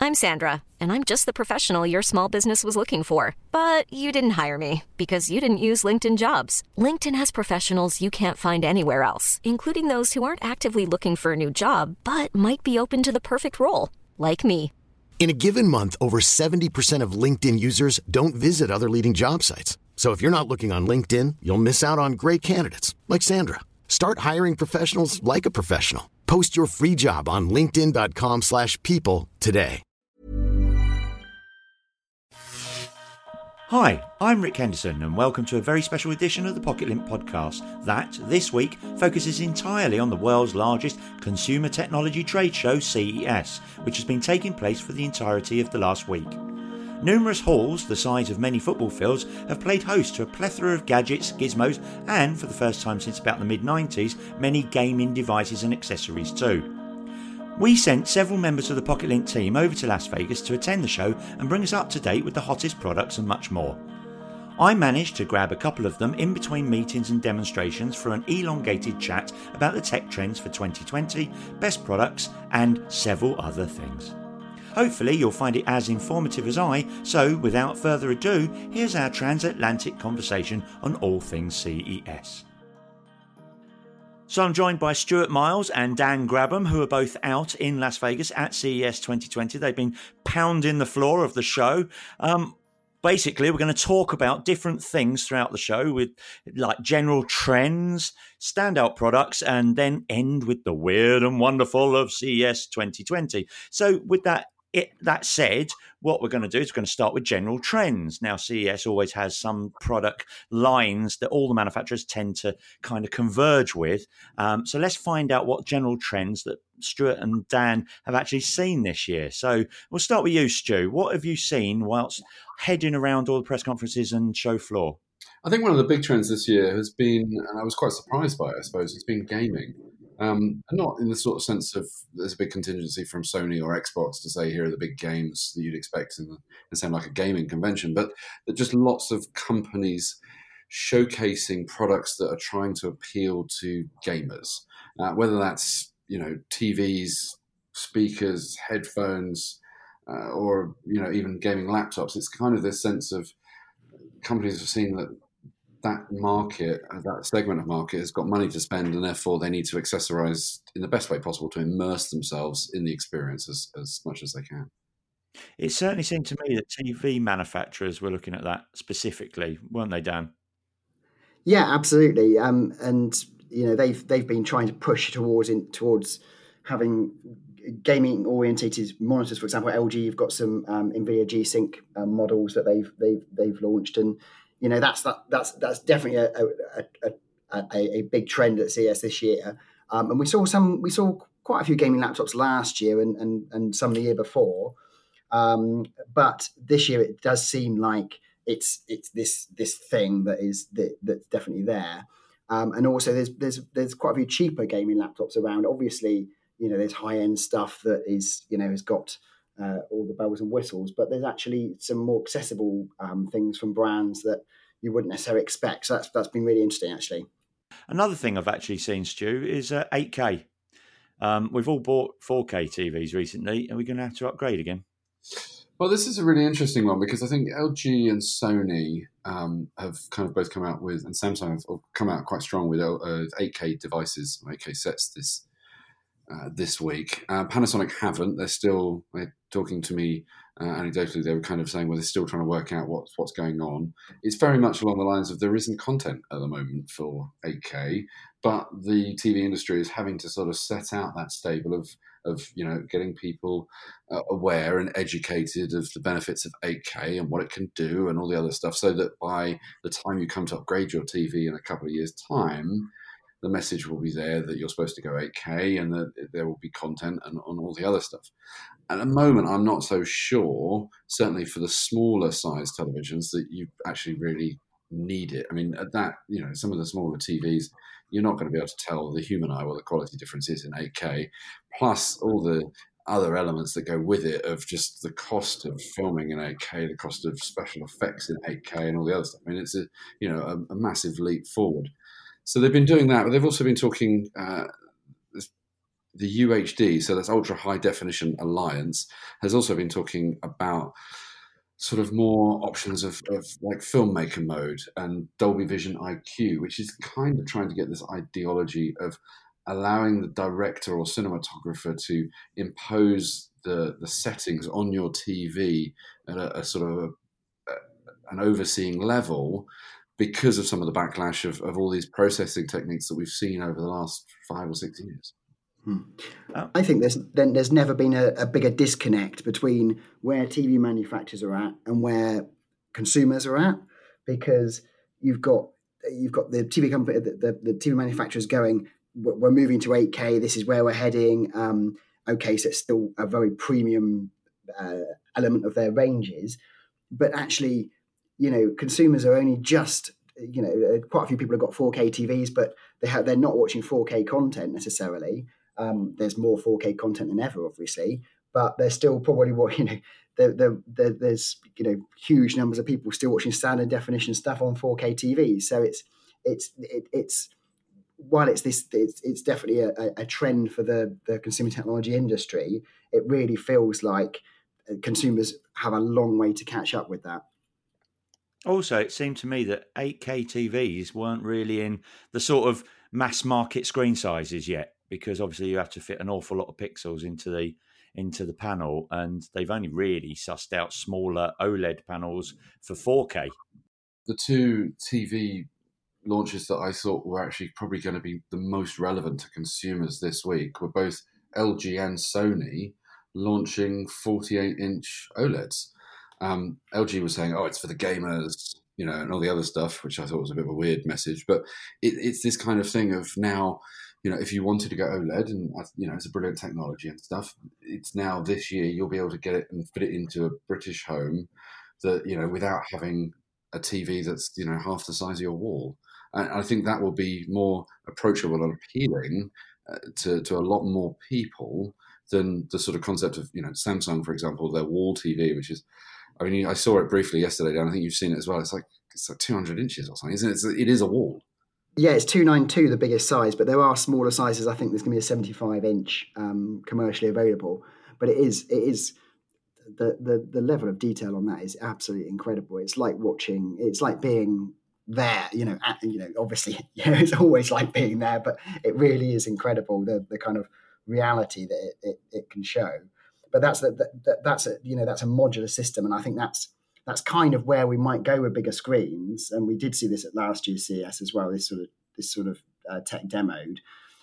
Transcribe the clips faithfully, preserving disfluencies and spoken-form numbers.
I'm Sandra, and I'm just the professional your small business was looking for. But you didn't hire me because you didn't use LinkedIn Jobs. LinkedIn has professionals you can't find anywhere else, including those who aren't actively looking for a new job, but might be open to the perfect role, like me. In a given month, over seventy percent of LinkedIn users don't visit other leading job sites. So if you're not looking on LinkedIn, you'll miss out on great candidates like Sandra. Start hiring professionals like a professional. Post your free job on linkedin.com slash people today. Hi, I'm Rick Henderson and welcome to a very special edition of the Pocket Lint podcast that, this week, focuses entirely on the world's largest consumer technology trade show, C E S, which has been taking place for the entirety of the last week. Numerous halls, the size of many football fields, have played host to a plethora of gadgets, gizmos, and, for the first time since about the mid nineties, many gaming devices and accessories too. We sent several members of the Pocket Lint team over to Las Vegas to attend the show and bring us up to date with the hottest products and much more. I managed to grab a couple of them in between meetings and demonstrations for an elongated chat about the tech trends for twenty twenty, best products, and several other things. Hopefully you'll find it as informative as I, so without further ado, here's our transatlantic conversation on all things C E S. So I'm joined by Stuart Miles and Dan Grabham, who are both out in Las Vegas at C E S twenty twenty. They've been pounding the floor of the show. Um, basically, we're going to talk about different things throughout the show with like general trends, standout products, and then end with the weird and wonderful of C E S twenty twenty. So with that It, that said, what we're going to do is we're going to start with general trends. Now, C E S always has some product lines that all the manufacturers tend to kind of converge with. Um, so let's find out what general trends that Stuart and Dan have actually seen this year. So we'll start with you, Stu. What have you seen whilst heading around all the press conferences and show floor? I think one of the big trends this year has been, and I was quite surprised by it, I suppose, it's been gaming. Um, and not in the sort of sense of there's a big contingency from Sony or Xbox to say here are the big games that you'd expect in, the, in sound like a gaming convention, but just lots of companies showcasing products that are trying to appeal to gamers, uh, whether that's you know T Vs, speakers, headphones, uh, or you know even gaming laptops. It's kind of this sense of companies have seen that that market, that segment of market has got money to spend and therefore they need to accessorize in the best way possible to immerse themselves in the experience as, as much as they can. It certainly seemed to me that T V manufacturers were looking at that specifically, weren't they, Dan? Yeah, absolutely. Um, and you know they've they've been trying to push towards in, towards having gaming orientated monitors. For example, L G, you've got some um, NVIDIA G-Sync um, models that they've they've they've launched, and you know that's that that's that's definitely a a, a, a, a big trend at C E S this year. Um, and we saw some we saw quite a few gaming laptops last year and and, and some the year before. Um, but this year it does seem like it's it's this this thing that is that, that's definitely there. Um, and also there's there's there's quite a few cheaper gaming laptops around. Obviously, you know there's high end stuff that is you know has got Uh, all the bells and whistles, but there's actually some more accessible um, things from brands that you wouldn't necessarily expect. So that's that's been really interesting, actually. Another thing I've actually seen, Stu, is uh, eight K. Um, we've all bought four K T Vs recently. Are we going to have to upgrade again? Well, this is a really interesting one because I think L G and Sony um, have kind of both come out with, and Samsung have come out quite strong with uh, eight K devices, eight K sets this Uh, this week. Uh, Panasonic haven't. They're still they're talking to me uh, anecdotally. They were kind of saying, well, they're still trying to work out what's what's going on. It's very much along the lines of there isn't content at the moment for eight K, but the T V industry is having to sort of set out that stable of of you know getting people uh, aware and educated of the benefits of eight K and what it can do and all the other stuff, so that by the time you come to upgrade your T V in a couple of years' time, the message will be there that you're supposed to go eight K and that there will be content and on all the other stuff. At the moment, I'm not so sure, certainly for the smaller size televisions, that you actually really need it. I mean, at that, you know, some of the smaller T Vs, you're not going to be able to tell the human eye what the quality difference is in eight K, plus all the other elements that go with it of just the cost of filming in eight K, the cost of special effects in eight K and all the other stuff. I mean, it's a, you know, a, a massive leap forward. So they've been doing that, but they've also been talking, uh, the U H D, so that's Ultra High Definition Alliance, has also been talking about sort of more options of, of like filmmaker mode and Dolby Vision I Q, which is kind of trying to get this ideology of allowing the director or cinematographer to impose the, the settings on your T V at a, a sort of a, a, an overseeing level, because of some of the backlash of, of all these processing techniques that we've seen over the last five or six years. Hmm. Oh. I think there's then there's never been a, a bigger disconnect between where T V manufacturers are at and where consumers are at, because you've got you've got the T V company, the, the, the T V manufacturers going, we're moving to eight K. This is where we're heading. Um, okay, so it's still a very premium uh, element of their ranges, but actually, you know, consumers are only just, you know, quite a few people have got four K T Vs, but they have they're not watching four K content necessarily. Um, there's more four K content than ever, obviously, but there's still probably what, you know, there, there, there, there's, you know, huge numbers of people still watching standard definition stuff on four K T Vs. So it's, it's, it, it's, while it's this, it's, it's definitely a, a trend for the, the consumer technology industry, it really feels like consumers have a long way to catch up with that. Also, it seemed to me that eight K T Vs weren't really in the sort of mass market screen sizes yet, because obviously you have to fit an awful lot of pixels into the into the panel, and they've only really sussed out smaller OLED panels for four K. The two T V launches that I thought were actually probably going to be the most relevant to consumers this week were both L G and Sony launching forty-eight inch OLEDs. Um, L G was saying, oh, it's for the gamers, you know, and all the other stuff, which I thought was a bit of a weird message. But it, it's this kind of thing of now, you know, if you wanted to go OLED, and, you know, it's a brilliant technology and stuff, it's now this year you'll be able to get it and fit it into a British home that, you know, without having a T V that's, you know, half the size of your wall. And I think that will be more approachable and appealing uh, to, to a lot more people than the sort of concept of, you know, Samsung, for example, their wall T V, which is, I mean, I saw it briefly yesterday, Dan. I think you've seen it as well. It's like it's like two hundred inches or something, isn't it? It's, it is a wall. Yeah, it's two ninety-two, the biggest size, but there are smaller sizes. I think there's going to be a seventy-five inch um, commercially available. But it is, it is the, the the level of detail on that is absolutely incredible. It's like watching. It's like being there. You know, at, you know. Obviously, you know, it's always like being there, but it really is incredible. The the kind of reality that it, it, it can show. But that's that that that's a you know that's a modular system, and I think that's that's kind of where we might go with bigger screens. And we did see this at last year's C E S as well. This sort of this sort of uh, tech demoed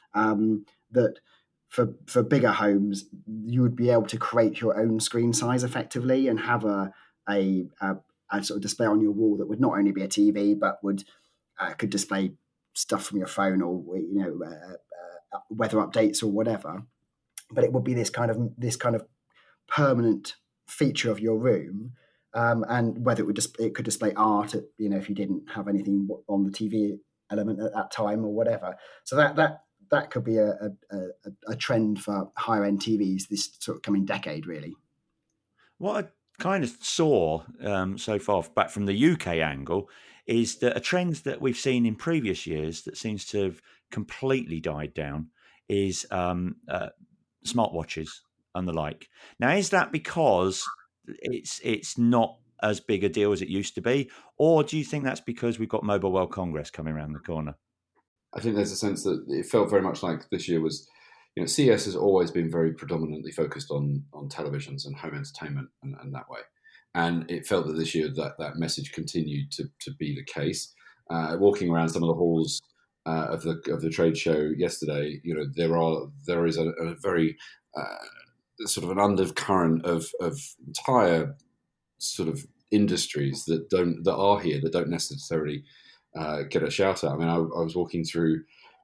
um, that for for bigger homes you would be able to create your own screen size effectively and have a a, a, a sort of display on your wall that would not only be a T V but would uh, could display stuff from your phone or you know uh, uh, weather updates or whatever. But it would be this kind of this kind of permanent feature of your room, um, and whether it would dis- it could display art, at, you know, if you didn't have anything on the T V element at that time or whatever. So that that that could be a a, a, a trend for higher end T Vs this sort of coming decade, really. What I kind of saw um, so far back from the U K angle is that a trend that we've seen in previous years that seems to have completely died down is um, uh, smartwatches and the like. Now, is that because it's it's not as big a deal as it used to be, or do you think that's because we've got Mobile World Congress coming around the corner? I think there's a sense that it felt very much like this year was, you know, C E S has always been very predominantly focused on on televisions and home entertainment and, and that way, and it felt that this year that that message continued to to be the case. Uh, walking around some of the halls uh, of the of the trade show yesterday, you know, there are there is a, a very uh, sort of an undercurrent of of entire sort of industries that don't that are here that don't necessarily uh, get a shout out. I mean, I, I was walking through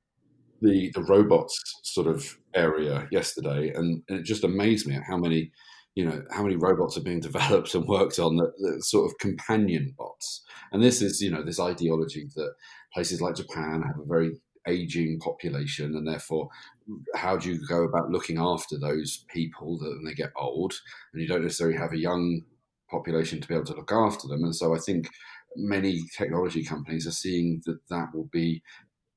the the robots sort of area yesterday, and, and it just amazed me at how many you know how many robots are being developed and worked on that, that sort of companion bots. And this is you know this ideology that places like Japan have a very aging population, and therefore how do you go about looking after those people that when they get old, and you don't necessarily have a young population to be able to look after them. And so I think many technology companies are seeing that that will be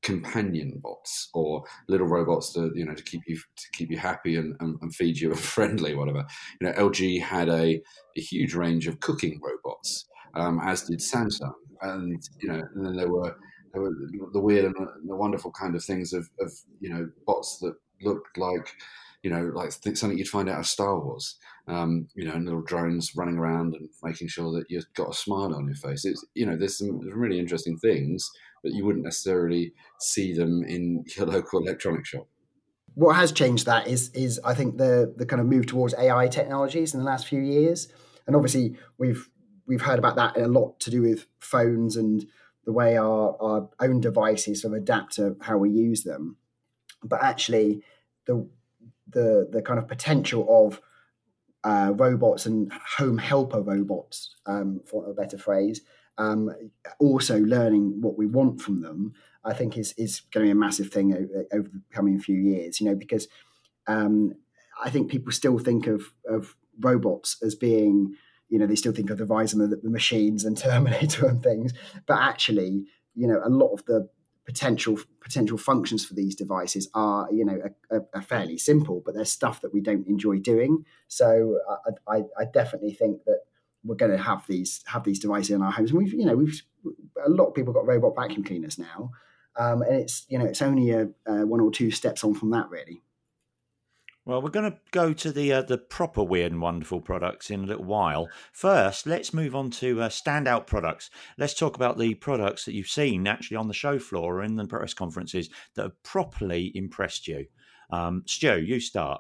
companion bots or little robots to you know to keep you to keep you happy and, and, and feed you and friendly, whatever. You know, L G had a, a huge range of cooking robots, um, as did Samsung, and you know, and then there were there were the weird and the wonderful kind of things of, of you know bots that looked like you know like something you'd find out of Star Wars. Um, you know, and little drones running around and making sure that you've got a smile on your face. It's you know, there's some really interesting things, but you wouldn't necessarily see them in your local electronics shop. What has changed that is, is I think the the kind of move towards A I technologies in the last few years, and obviously we've we've heard about that a lot to do with phones and the way our, our own devices sort of adapt to how we use them. But actually, the the the kind of potential of uh, robots and home helper robots, um, for a better phrase, um, also learning what we want from them, I think is is going to be a massive thing over, over the coming few years. You know, because um, I think people still think of of robots as being, you know, they still think of the rise of the, the machines and Terminator and things, but actually, you know, a lot of the potential potential functions for these devices are, you know, are, are fairly simple, but there's stuff that we don't enjoy doing. So I, I, I definitely think that we're going to have these have these devices in our homes. And we've, you know, we've a lot of people got robot vacuum cleaners now, um, and it's, you know, it's only a, a one or two steps on from that, really. Well, we're going to go to the uh, the proper weird and wonderful products in a little while. First, let's move on to uh, standout products. Let's talk about the products that you've seen actually on the show floor or in the press conferences that have properly impressed you. Um, Stu, you start.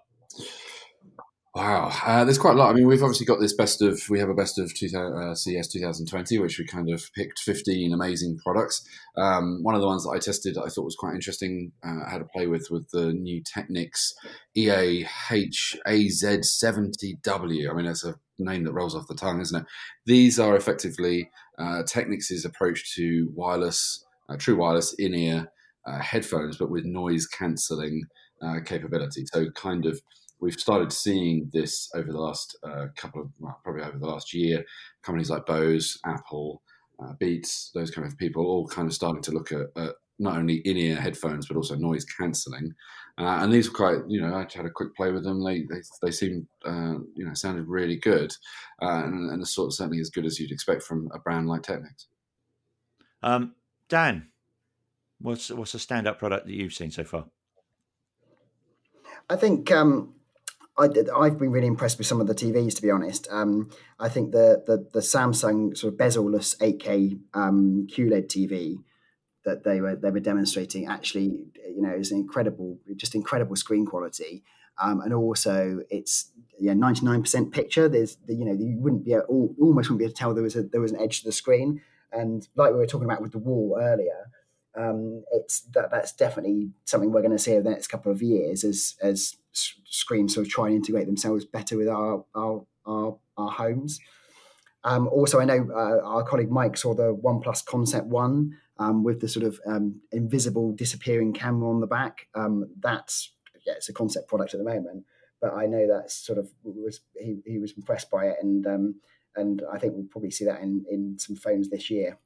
Wow, uh, there's quite a lot. I mean, we've obviously got this best of, we have a best of two thousand, uh, C E S twenty twenty, which we kind of picked fifteen amazing products. Um, one of the ones that I tested that I thought was quite interesting, uh, I had to play with, with the new Technics E A H A Z seventy W. I mean, that's a name that rolls off the tongue, isn't it? These are effectively uh, Technics' approach to wireless, uh, true wireless in-ear uh, headphones, but with noise cancelling uh, capability. So kind of, we've started seeing this over the last uh, couple of, well, probably over the last year. Companies like Bose, Apple, uh, Beats, those kind of people, all kind of starting to look at, at not only in-ear headphones but also noise cancelling. Uh, and these were quite, you know, I had a quick play with them. They they, they seemed, uh, you know, sounded really good, uh, and, and sort of certainly as good as you'd expect from a brand like Technics. Um, Dan, what's what's a standout product that you've seen so far? I think. Um... I did, I've been really impressed with some of the T Vs, to be honest. Um, I think the, the the Samsung sort of bezel-less eight K um, Q L E D T V that they were they were demonstrating actually, you know, is an incredible, just incredible screen quality, um, and also it's yeah ninety-nine percent picture. There's the, you know, you wouldn't be able, almost wouldn't be able to tell there was a there was an edge to the screen, and like we were talking about with the wall earlier. Um, it's that that's definitely something we're going to see over the next couple of years as as screens sort of try and integrate themselves better with our our our, our homes. Um, also, I know uh, our colleague Mike saw the OnePlus Concept One um, with the sort of um, invisible disappearing camera on the back. Um, that's yeah, it's a concept product at the moment, but I know that's sort of was he, he was impressed by it, and um, and I think we'll probably see that in in some phones this year.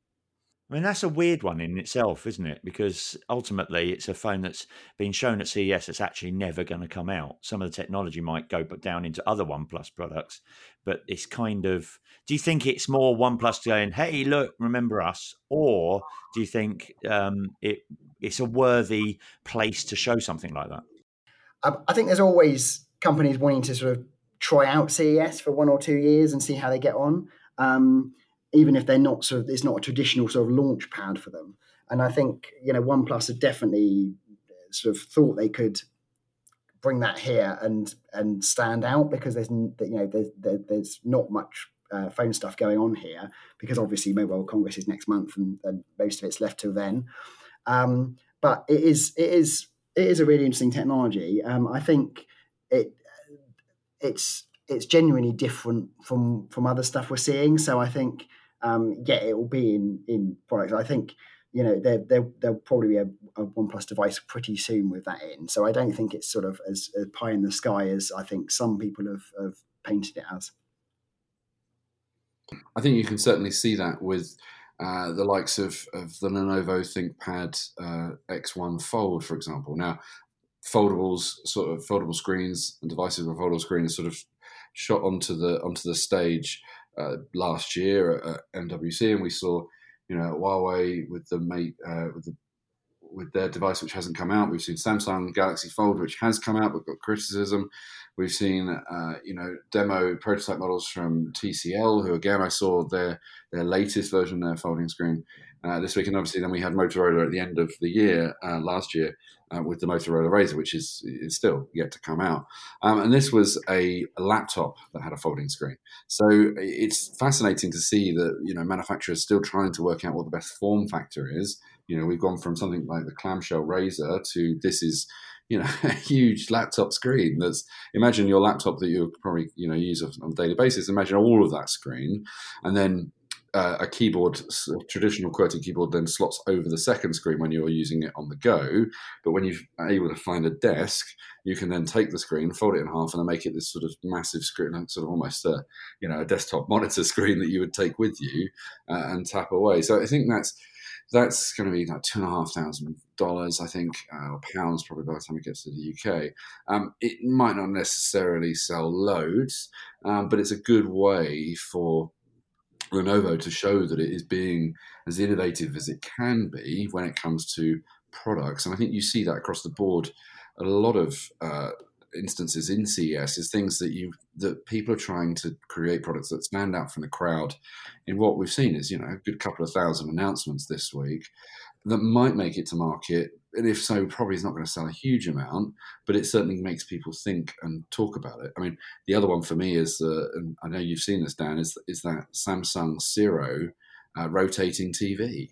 I mean, that's a weird one in itself, isn't it? Because ultimately, it's a phone that's been shown at C E S that's actually never going to come out. Some of the technology might go down into other OnePlus products, but it's kind of, do you think it's more OnePlus going, hey, look, remember us? Or do you think um, it it's a worthy place to show something like that? I think there's always companies wanting to sort of try out C E S for one or two years and see how they get on. Um, even if they're not sort of, it's not a traditional sort of launch pad for them. And I think, you know, OnePlus have definitely sort of thought they could bring that here and and stand out, because there's, you know, there's, there's not much uh, phone stuff going on here, because obviously Mobile Congress is next month and, and most of it's left till then. Um, but it is, it is, it is a really interesting technology. Um, I think it, it's, it's genuinely different from, from other stuff we're seeing. So I think, Um, yeah, it will be in, in products. I think, you know, there there there'll probably be a, a OnePlus device pretty soon with that in. So I don't think it's sort of as, as pie in the sky as I think some people have, have painted it as. I think you can certainly see that with uh, the likes of, of the Lenovo ThinkPad uh, X one Fold, for example. Now, foldables, sort of foldable screens and devices with foldable screens sort of shot onto the onto the stage uh, last year at M W C, and we saw, you know, Huawei with the mate uh, with the with their device which hasn't come out. We've seen Samsung Galaxy Fold, which has come out but got criticism. We've seen, uh, you know, demo prototype models from T C L, who again I saw their their latest version of their folding screen uh, this week, and obviously then we had Motorola at the end of the year uh, last year uh, with the Motorola Razr, which is is still yet to come out. Um, and this was a, a laptop that had a folding screen. So it's fascinating to see that, you know, manufacturers still trying to work out what the best form factor is. You know, we've gone from something like the clamshell Razr to this is, you know, a huge laptop screen. That's, imagine your laptop that you probably, you know, use on a daily basis. Imagine all of that screen, and then uh, a keyboard, a traditional QWERTY keyboard, then slots over the second screen when you're using it on the go. But when you're able to find a desk, you can then take the screen, fold it in half, and then make it this sort of massive screen, sort of almost a, you know, a desktop monitor screen that you would take with you uh, and tap away. So I think that's. That's going to be like two and a half thousand dollars, I think, uh, or pounds probably by the time it gets to the U K. Um, it might not necessarily sell loads, um, but it's a good way for Lenovo to show that it is being as innovative as it can be when it comes to products. And I think you see that across the board. A lot of uh, instances in C E S is things that you that people are trying to create products that stand out from the crowd. And what we've seen is, you know, a good couple of thousand announcements this week that might make it to market, and if so, probably is not going to sell a huge amount, but it certainly makes people think and talk about it. I mean, the other one for me is, uh, and I know you've seen this, Dan, is is that Samsung Zero uh, rotating T V.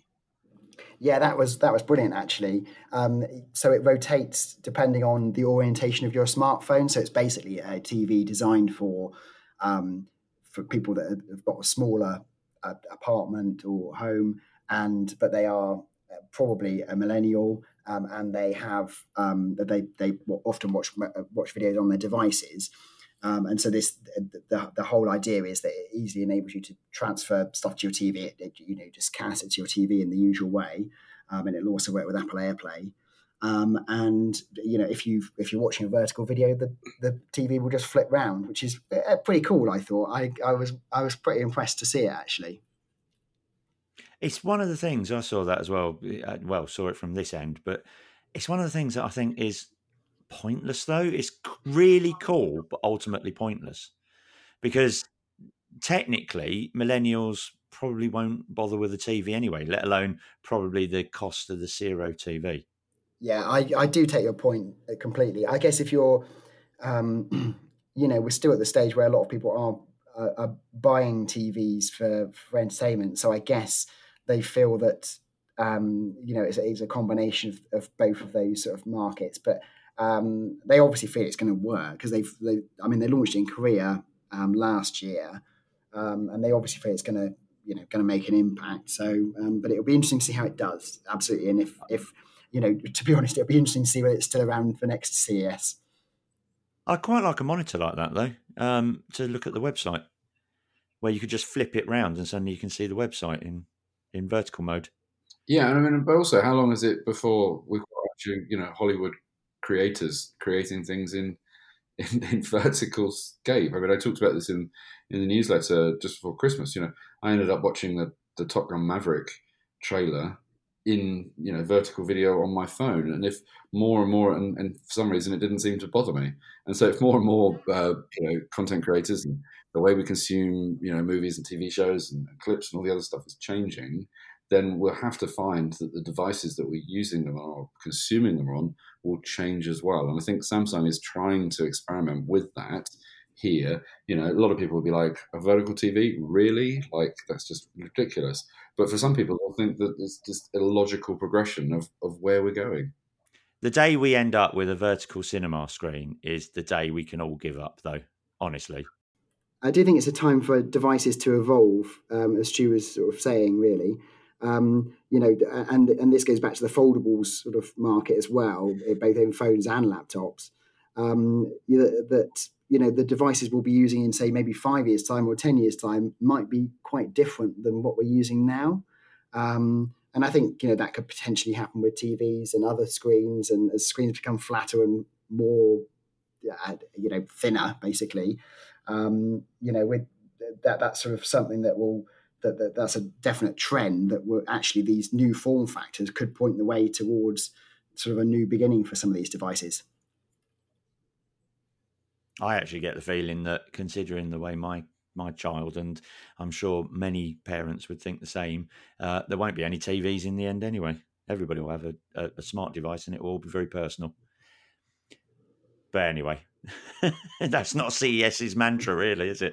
Yeah, that was that was brilliant, actually. Um, so it rotates depending on the orientation of your smartphone. So it's basically a T V designed for um, for people that have got a smaller uh, apartment or home, and but they are probably a millennial, um, and they have um, they they often watch watch videos on their devices. Um, and so this, the, the whole idea is that it easily enables you to transfer stuff to your T V. It, it, you know, just cast it to your T V in the usual way, um, and it'll also work with Apple AirPlay. Um, and you know, if you if you're watching a vertical video, the, the T V will just flip round, which is pretty cool. I thought I, I was I was pretty impressed to see it, actually. It's one of the things I saw that as well. Well, saw it from this end, but it's one of the things that I think is pointless, though. It's really cool, but ultimately pointless, because technically millennials probably won't bother with a T V anyway, let alone probably the cost of the Zero T V. Yeah, I, I do take your point completely. I guess if you're, um, you know, we're still at the stage where a lot of people are, are, are buying T Vs for, for entertainment. So I guess they feel that, um, you know, it's, it's a combination of, of both of those sort of markets. But Um, they obviously feel it's going to work because they've, they, I mean, they launched in Korea um, last year, um, and they obviously feel it's going to, you know, going to make an impact. So, um, but it'll be interesting to see how it does. Absolutely, and if, if you know, to be honest, it'll be interesting to see whether it's still around for next C E S. I quite like a monitor like that, though, um, to look at the website, where you could just flip it round and suddenly you can see the website in, in vertical mode. Yeah, and I mean, but also, how long is it before we've got actually, you know, Hollywood creators creating things in, in in vertical scape? I mean, I talked about this in, in the newsletter just before Christmas. You know, I ended up watching the, the Top Gun Maverick trailer in, you know, vertical video on my phone, and if more and more, and, and for some reason it didn't seem to bother me. And so if more and more, uh, you know, content creators and the way we consume, you know, movies and T V shows and, and clips and all the other stuff is changing, then we'll have to find that the devices that we're using them on or consuming them on will change as well. And I think Samsung is trying to experiment with that here. You know, a lot of people will be like, a vertical T V? Really? Like, that's just ridiculous. But for some people, they'll think that it's just a logical progression of, of where we're going. The day we end up with a vertical cinema screen is the day we can all give up, though, honestly. I do think it's a time for devices to evolve, um, as Stu was sort of saying, really. Um, you know, and and this goes back to the foldables sort of market as well, both in phones and laptops. Um, you know, that you know the devices we'll be using in, say, maybe five years' time or ten years' time might be quite different than what we're using now. Um, and I think, you know, that could potentially happen with T Vs and other screens, and as screens become flatter and more, you know, thinner, basically, um, you know, with that, that's sort of something that will, that, that that's a definite trend that will actually, these new form factors could point the way towards sort of a new beginning for some of these devices. I actually get the feeling that, considering the way my my child, and I'm sure many parents would think the same, uh, there won't be any T Vs in the end anyway. Everybody will have a, a, a smart device, and it will all be very personal. But anyway, that's not CES's mantra, really, is it?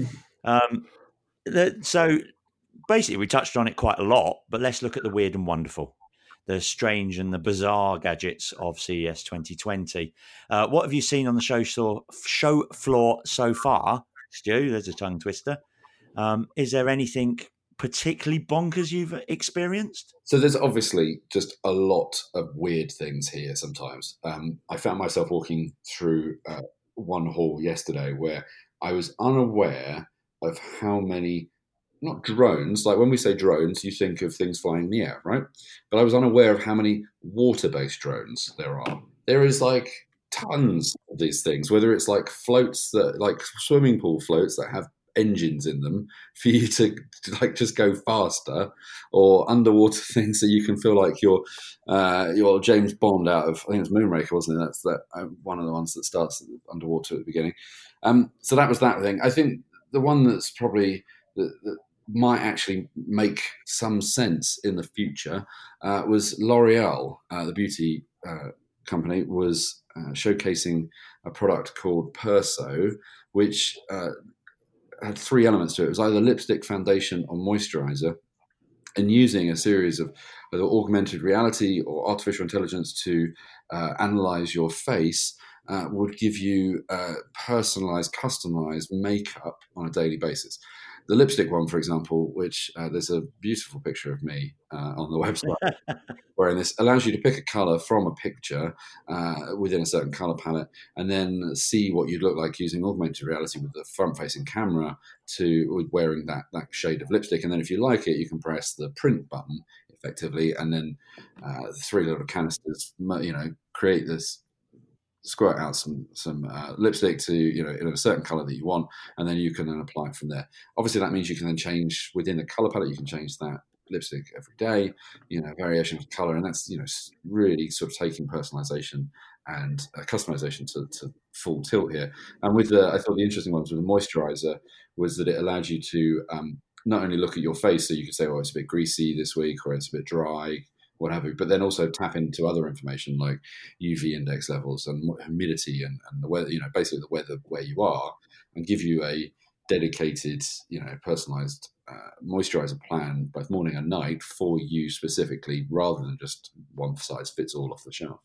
um, the, so basically, we touched on it quite a lot, but let's look at the weird and wonderful, the strange and the bizarre gadgets of C E S twenty twenty. Uh, what have you seen on the show floor, show floor so far, Stu? There's a tongue twister. Um, is there anything particularly bonkers you've experienced? So there's obviously just a lot of weird things here sometimes. Um, I found myself walking through uh, one hall yesterday where I was unaware of how many, not drones, like when we say drones, you think of things flying in the air, right? But I was unaware of how many water-based drones there are. There is like tons of these things, whether it's like floats that, like swimming pool floats that have engines in them for you to, to like just go faster, or underwater things that you can feel like you're uh, you're James Bond out of, I think it's Moonraker, wasn't it? That's that uh, one of the ones that starts underwater at the beginning. Um, so that was that thing. I think the one that's probably that, that might actually make some sense in the future uh, was L'Oreal, uh, the beauty uh, company, was uh, showcasing a product called Perso, which uh, had three elements to it. It was either lipstick, foundation, or moisturizer, and using a series of either augmented reality or artificial intelligence to uh, analyze your face uh, would give you uh, personalized, customized makeup on a daily basis. The lipstick one, for example, which uh, there's a beautiful picture of me uh, on the website, wherein this allows you to pick a color from a picture uh, within a certain color palette, and then see what you'd look like using augmented reality with the front-facing camera to with wearing that that shade of lipstick. And then if you like it, you can press the print button effectively, and then uh, three little canisters, you know, create this, squirt out some some uh, lipstick to, you know, in a certain color that you want, and then you can then apply it from there. Obviously, that means you can then change within the color palette. You can change that lipstick every day, you know, variation of color, and that's, you know, really sort of taking personalization and uh, customization to, to full tilt here. And with the, I thought the interesting ones with the moisturizer was that it allowed you to um, not only look at your face, so you could say, oh, it's a bit greasy this week, or it's a bit dry, what have you, but then also tap into other information like U V index levels and humidity and, and the weather, you know, basically the weather where you are, and give you a dedicated, you know, personalized uh, moisturizer plan, both morning and night, for you specifically, rather than just one size fits all off the shelf.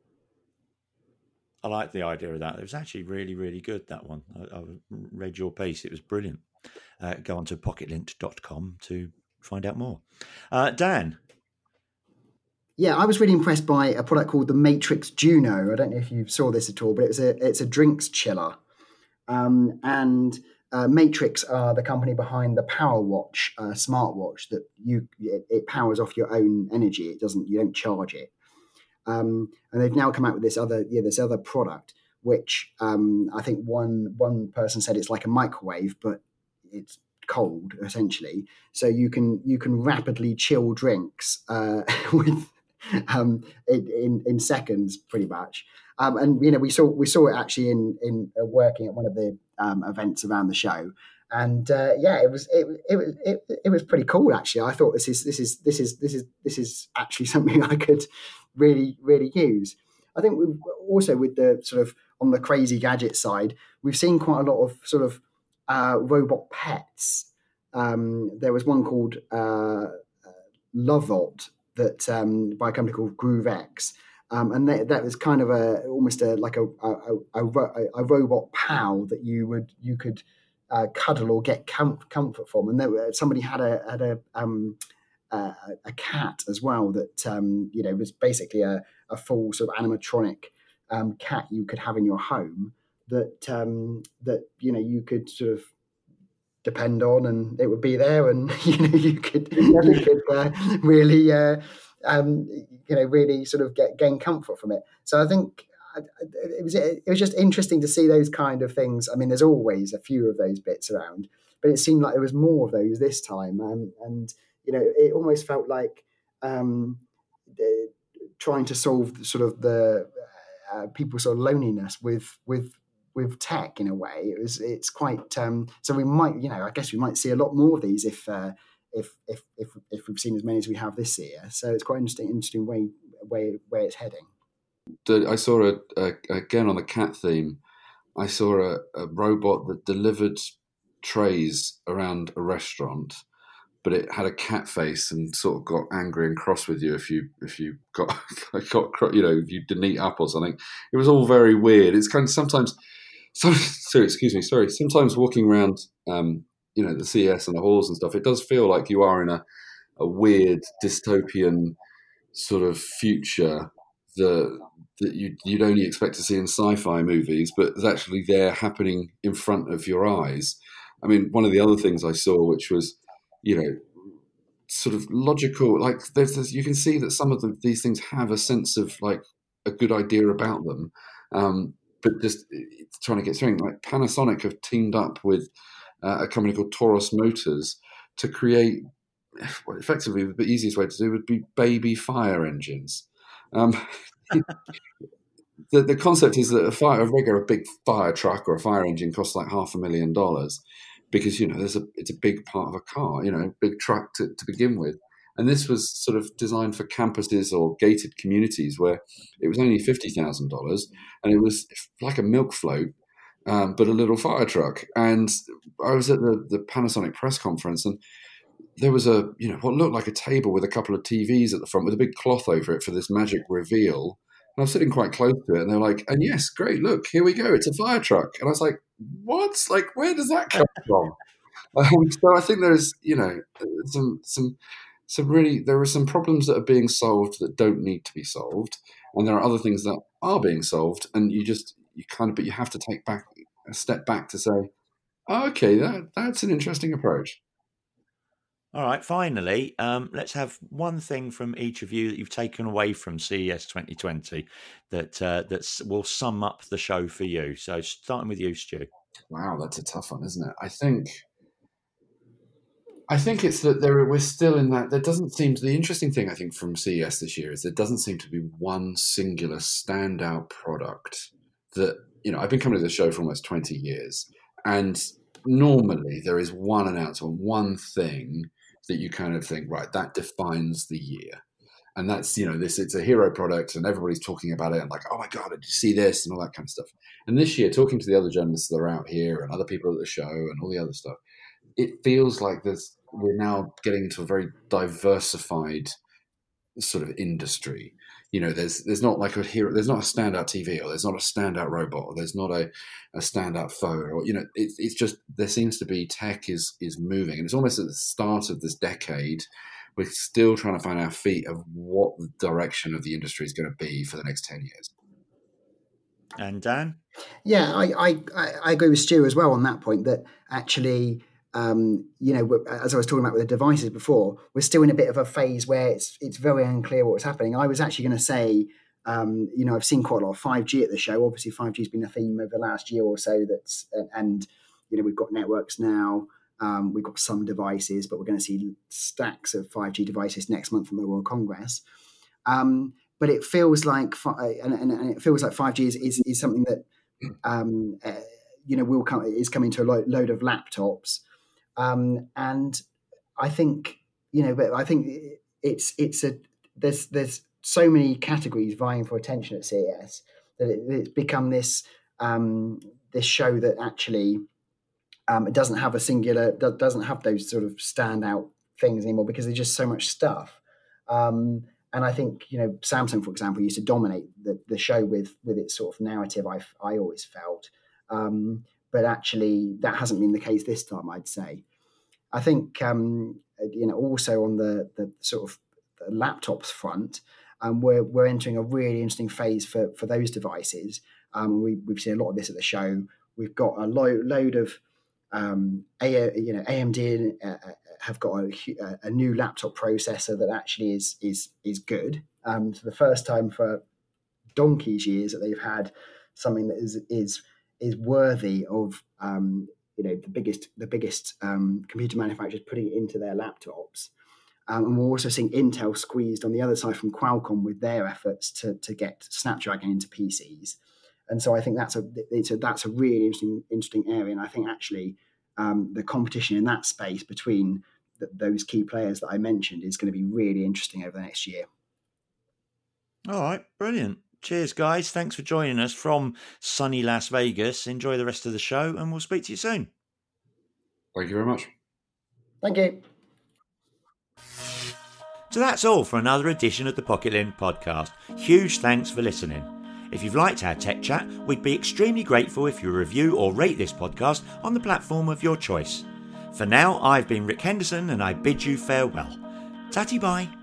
I like the idea of that. It was actually really, really good, that one. I, I read your piece. It was brilliant. Uh, go on to pocket lint dot com to find out more. Uh, Dan? Yeah, I was really impressed by a product called the Matrix Juno. I don't know if you saw this at all, but it's a it's a drinks chiller. Um, and uh, Matrix are the company behind the PowerWatch uh, smartwatch that you it, it powers off your own energy. It doesn't, you don't charge it. Um, and they've now come out with this other yeah this other product, which um, I think one one person said it's like a microwave, but it's cold essentially. So you can you can rapidly chill drinks uh, with um, in, in in seconds, pretty much. Um, and you know, we saw we saw it actually in in uh, working at one of the um, events around the show, and uh, yeah, it was it it was it, it was pretty cool actually. I thought this is this is this is this is this is actually something I could really really use. I think we've also, with the sort of on the crazy gadget side, we've seen quite a lot of sort of uh, robot pets. Um, there was one called uh, Lovot that um, by a company called GrooveX. Um, and that, that was kind of a almost a like a a, a, a robot pal that you would you could uh, cuddle or get com- comfort from. And there, somebody had a had a um, uh, a cat as well that um, you know was basically a, a full sort of animatronic um, cat you could have in your home. That um, that you know you could sort of depend on, and it would be there, and you know you could you could uh, really uh, um, you know really sort of get gain comfort from it. So I think it was it was just interesting to see those kind of things. I mean, there's always a few of those bits around, but it seemed like there was more of those this time, um, and you know it almost felt like um, trying to solve sort of the uh, people's sort of loneliness with with. with tech in a way. It was, it's quite, um, so we might, you know, I guess we might see a lot more of these if, uh, if, if, if, if we've seen as many as we have this year. So it's quite interesting, interesting way, way, way it's heading. I saw a, a again on the cat theme, I saw a, a robot that delivered trays around a restaurant, but it had a cat face and sort of got angry and cross with you if you if you got got you know if you didn't eat up or something. It was all very weird. It's kind of sometimes. So, so excuse me, sorry. Sometimes walking around, um, you know, the C E S and the halls and stuff, it does feel like you are in a, a weird dystopian sort of future that that you you'd only expect to see in sci-fi movies, but is actually there happening in front of your eyes. I mean, one of the other things I saw, which was, you know, sort of logical, like there's, there's you can see that some of the, these things have a sense of like a good idea about them. Um, But just trying to get through, like Panasonic have teamed up with uh, a company called Taurus Motors to create, well, effectively, the easiest way to do it would be baby fire engines. Um, the the concept is that a fire, a regular big fire truck or a fire engine costs like half a million dollars because you know there's a it's a big part of a car, you know, big truck to, to begin with. And this was sort of designed for campuses or gated communities where it was only fifty thousand dollars and it was like a milk float, um, but a little fire truck. And I was at the, the Panasonic press conference and there was a, you know, what looked like a table with a couple of T Vs at the front with a big cloth over it for this magic reveal. And I was sitting quite close to it and they were like, and yes, great, look, here we go. It's a fire truck. And I was like, what? Like, where does that come from? Um, so I think there's, you know, some, some, So really, there are some problems that are being solved that don't need to be solved, and there are other things that are being solved, and you just you kind of, but you have to take back a step back to say, oh, okay, that that's an interesting approach. All right, finally, um, let's have one thing from each of you that you've taken away from C E S twenty twenty that uh, that will sum up the show for you. So starting with you, Stu. Wow, that's a tough one, isn't it? I think. I think it's that there we're still in that. There doesn't seem to. The interesting thing I think from C E S this year is there doesn't seem to be one singular standout product that, you know, I've been coming to the show for almost twenty years, and normally there is one announcement, one thing that you kind of think, right, that defines the year. And that's, you know, this, it's a hero product and everybody's talking about it and like, oh my God, did you see this and all that kind of stuff. And this year, talking to the other journalists that are out here and other people at the show and all the other stuff, it feels like there's, we're now getting into a very diversified sort of industry. You know, there's there's not like a hero, there's not a standout T V, or there's not a standout robot, or there's not a, a standout phone, or, you know, it, it's just, there seems to be tech is is moving. And it's almost at the start of this decade, we're still trying to find our feet of what the direction of the industry is going to be for the next ten years. And Dan? Yeah, I, I, I agree with Stu as well on that point, that actually, um, you know, as I was talking about with the devices before, we're still in a bit of a phase where it's it's very unclear what's happening. I was actually going to say, um, you know, I've seen quite a lot of five G at the show. Obviously, five G has been a theme over the last year or so. That's and, you know, we've got networks now. Um, we've got some devices, but we're going to see stacks of five G devices next month from the World Congress. Um, but it feels like, and, and, and it feels like five G is, is, is something that, um, uh, you know, will come is coming to a lo- load of laptops. Um, and I think, you know, but I think it's it's a there's there's so many categories vying for attention at C E S that it, it's become this um, this show that actually um, it doesn't have a singular doesn't have those sort of standout things anymore because there's just so much stuff. Um, and I think, you know, Samsung, for example, used to dominate the, the show with with its sort of narrative. I I always felt. Um, But actually, that hasn't been the case this time, I'd say. I think, um, you know, also on the, the sort of the laptops front, um, we're we're entering a really interesting phase for, for those devices. Um, we, we've seen a lot of this at the show. We've got a lo- load of um, a, you know, A M D uh, have got a, a new laptop processor that actually is is is good. Um, for the first time for donkey's years that they've had something that is is is worthy of um, you know the biggest the biggest um, computer manufacturers putting it into their laptops. Um, and we're also seeing Intel squeezed on the other side from Qualcomm with their efforts to to get Snapdragon into P Cs. And so I think that's a it's a that's a really interesting interesting area. And I think actually um, the competition in that space between the, those key players that I mentioned is going to be really interesting over the next year. All right, brilliant. Cheers, guys. Thanks for joining us from sunny Las Vegas. Enjoy the rest of the show, and we'll speak to you soon. Thank you very much. Thank you. So that's all for another edition of the PocketLint podcast. Huge thanks for listening. If you've liked our tech chat, we'd be extremely grateful if you review or rate this podcast on the platform of your choice. For now, I've been Rick Henderson, and I bid you farewell. Tatty bye.